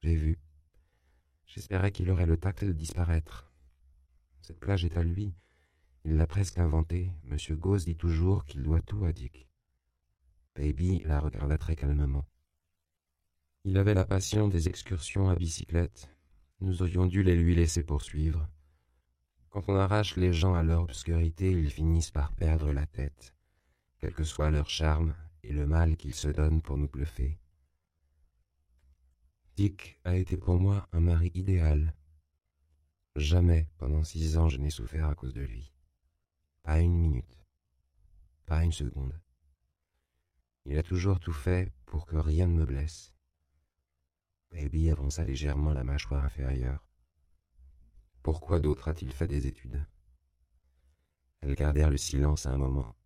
J'ai vu. J'espérais qu'il aurait le tact de disparaître. Cette plage est à lui. Il l'a presque inventée. Monsieur Gauze dit toujours qu'il doit tout à Dick. Baby la regarda très calmement. Il avait la passion des excursions à bicyclette. Nous aurions dû les lui laisser poursuivre. Quand on arrache les gens à leur obscurité, ils finissent par perdre la tête, quel que soit leur charme et le mal qu'ils se donnent pour nous bluffer. Dick a été pour moi un mari idéal. Jamais, pendant 6 ans, je n'ai souffert à cause de lui. Pas une minute. Pas une seconde. Il a toujours tout fait pour que rien ne me blesse. Baby avança légèrement la mâchoire inférieure. Pourquoi d'autre a-t-il fait des études? Elles gardèrent le silence à un moment.